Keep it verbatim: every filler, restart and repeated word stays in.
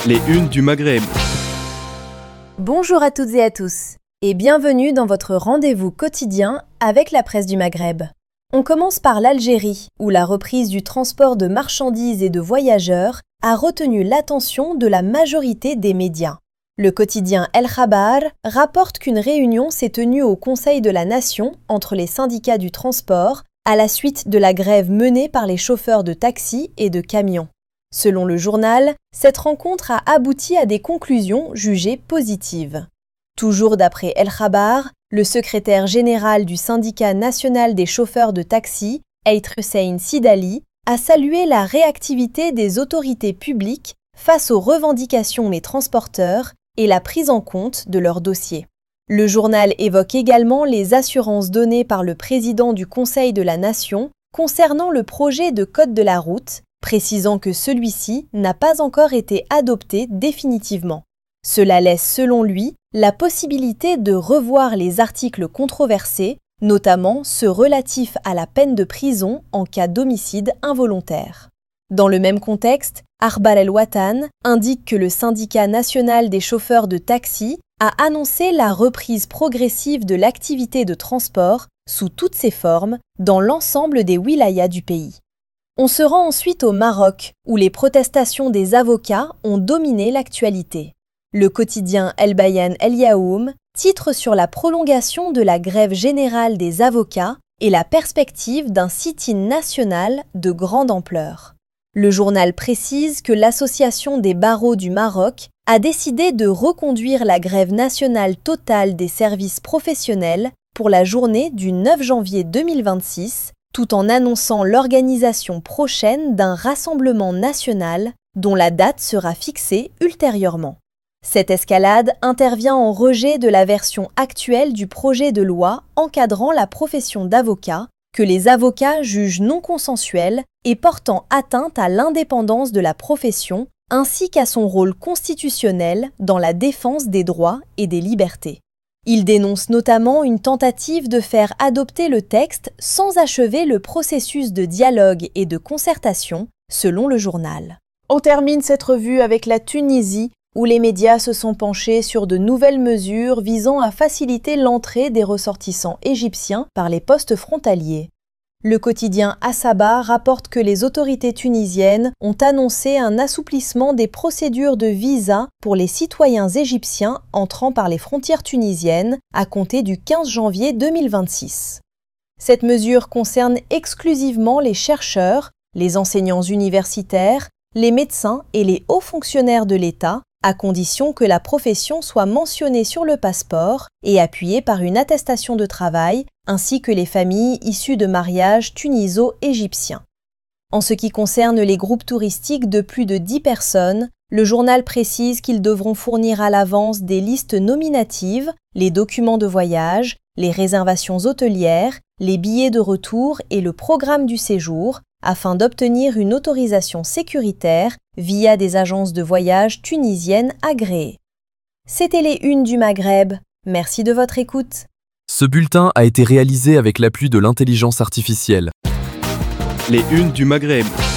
Les unes du Maghreb. Bonjour à toutes et à tous, et bienvenue dans votre rendez-vous quotidien avec la presse du Maghreb. On commence par l'Algérie, où la reprise du transport de marchandises et de voyageurs a retenu l'attention de la majorité des médias. Le quotidien El Khabar rapporte qu'une réunion s'est tenue au Conseil de la Nation entre les syndicats du transport à la suite de la grève menée par les chauffeurs de taxis et de camions. Selon le journal, cette rencontre a abouti à des conclusions jugées positives. Toujours d'après El Khabar, le secrétaire général du syndicat national des chauffeurs de taxi, Ait Hussein Sidali, a salué la réactivité des autorités publiques face aux revendications des transporteurs et la prise en compte de leurs dossiers. Le journal évoque également les assurances données par le président du Conseil de la Nation concernant le projet de code de la route, précisant que celui-ci n'a pas encore été adopté définitivement. Cela laisse, selon lui, la possibilité de revoir les articles controversés, notamment ceux relatifs à la peine de prison en cas d'homicide involontaire. Dans le même contexte, Akhbar El Watan indique que le syndicat national des chauffeurs de taxi a annoncé la reprise progressive de l'activité de transport sous toutes ses formes dans l'ensemble des wilayas du pays. On se rend ensuite au Maroc, où les protestations des avocats ont dominé l'actualité. Le quotidien El Bayan El Yaoum titre sur la prolongation de la grève générale des avocats et la perspective d'un sit-in national de grande ampleur. Le journal précise que l'Association des barreaux du Maroc a décidé de reconduire la grève nationale totale des services professionnels pour la journée du neuf janvier deux mille vingt-six, tout en annonçant l'organisation prochaine d'un rassemblement national dont la date sera fixée ultérieurement. Cette escalade intervient en rejet de la version actuelle du projet de loi encadrant la profession d'avocat, que les avocats jugent non consensuelle et portant atteinte à l'indépendance de la profession ainsi qu'à son rôle constitutionnel dans la défense des droits et des libertés. Il dénonce notamment une tentative de faire adopter le texte sans achever le processus de dialogue et de concertation, selon le journal. On termine cette revue avec la Tunisie, où les médias se sont penchés sur de nouvelles mesures visant à faciliter l'entrée des ressortissants égyptiens par les postes frontaliers. Le quotidien Asaba rapporte que les autorités tunisiennes ont annoncé un assouplissement des procédures de visa pour les citoyens égyptiens entrant par les frontières tunisiennes à compter du quinze janvier deux mille vingt-six. Cette mesure concerne exclusivement les chercheurs, les enseignants universitaires, les médecins et les hauts fonctionnaires de l'État, à condition que la profession soit mentionnée sur le passeport et appuyée par une attestation de travail, ainsi que les familles issues de mariages tuniso-égyptiens. En ce qui concerne les groupes touristiques de plus de dix personnes, le journal précise qu'ils devront fournir à l'avance des listes nominatives, les documents de voyage, les réservations hôtelières, les billets de retour et le programme du séjour, afin d'obtenir une autorisation sécuritaire via des agences de voyage tunisiennes agréées. C'était les Unes du Maghreb. Merci de votre écoute. Ce bulletin a été réalisé avec l'appui de l'intelligence artificielle. Les Unes du Maghreb.